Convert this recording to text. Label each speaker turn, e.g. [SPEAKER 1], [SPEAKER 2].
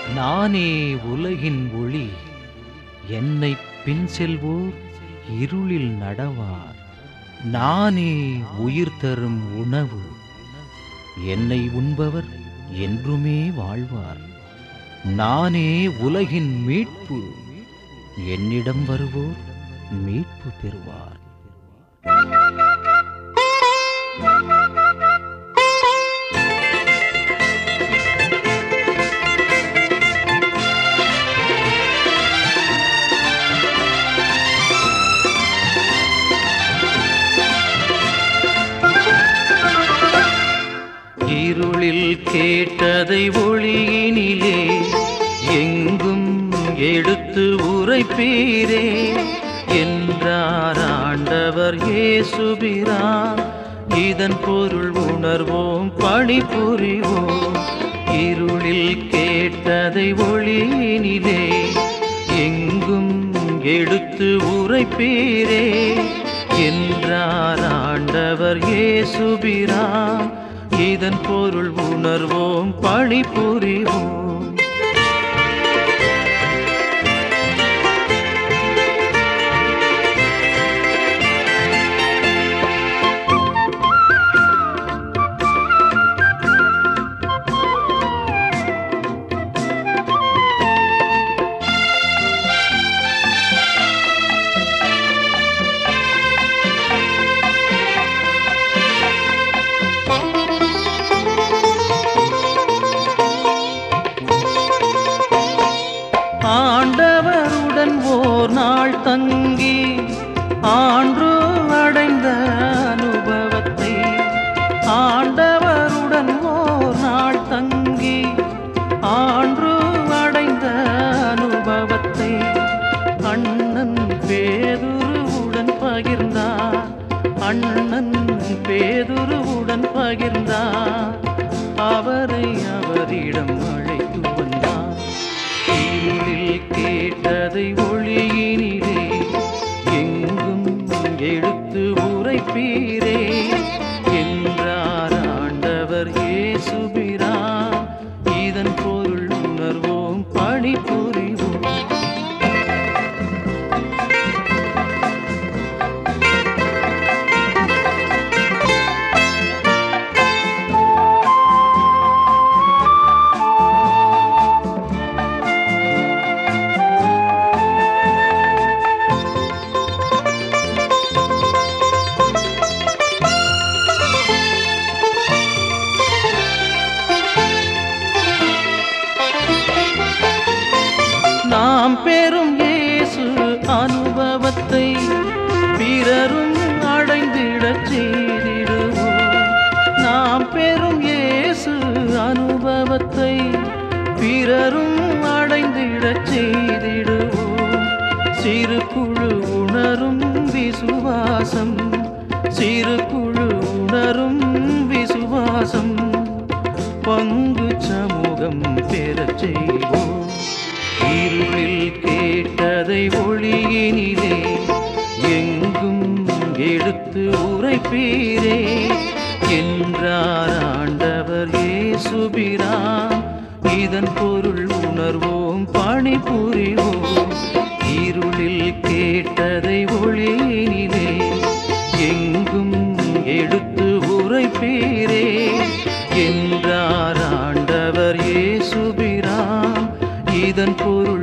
[SPEAKER 1] நானே உலகின் ஒளி, என்னை பின் செல்வோர் இருளில் நடவார். நானே உயிர் தரும் உணவு, என்னை உண்பவர் என்றுமே வாழ்வார். நானே உலகின் மீட்பு, என்னிடம் வருவோர் மீட்பு பெறுவார். இருளில் கேட்டதை ஒளியினிலே எங்கும் எடுத்து உரைப்பீரே என்றார் ஆண்டவர் இயேசுபிரான். இதன் பொருள் உணர்வோம், பணிபுரிவோம். இருளில் கேட்டதை ஒளியினிலே எங்கும் எடுத்து உரைப்பீரே என்றார் ஆண்டவர் இயேசுபிரான். இதன் பொருள் உணர்வோம், பணிபுரிவோம். ஆண்டவருடன் ஓர் நாள் தங்கி ஆன்று அடைந்த அனுபவத்தை, ஆண்டவருடன் ஓர் நாள் தங்கி ஆன்று அடைந்த அனுபவத்தை அண்ணன் பேதுருவுடன் பகிர்ந்தார். அண்ணன் பேதுருவுடன் பகிர்ந்தார். அவரை அவரிடம் அழைத்து வந்தார். இருளில் கேட்டதை ஒளியினிலே எங்கும் எடுத்து உரைப்பீரே என்றார் ஆண்டவர் இயேசுபிரான். இதன் பொருள் உணர்வோம், பணிபுரிவோம். நாம் பெறும் இயேசு அனுபவத்தை பிறரும் அடைந்திடச் செய்திடுவோம். நாம் பெறும் இயேசு அனுபவத்தை பிறரும் அடைந்திடச் செய்திடுவோம். சிறு குழு உணரும் விசுவாசம், சிறு குழு உணரும் விசுவாசம் பங்கு சமூகம் பெறச் செய்வோம். இருளில் கேட்டதை ஒளியினிலே எங்கும் எடுத்து உரைப்பீரே என்றார் ஆண்டவர் இயேசுபிரான். இதன் பொருள் உணர்வோம், பணிபுரிவோம். இருளில் கேட்டதை ஒளியினிலே எங்கும் எடுத்து உரைப்பீரே என்றார் ஆண்டவர் இயேசுபிரான். இதன் பொருள்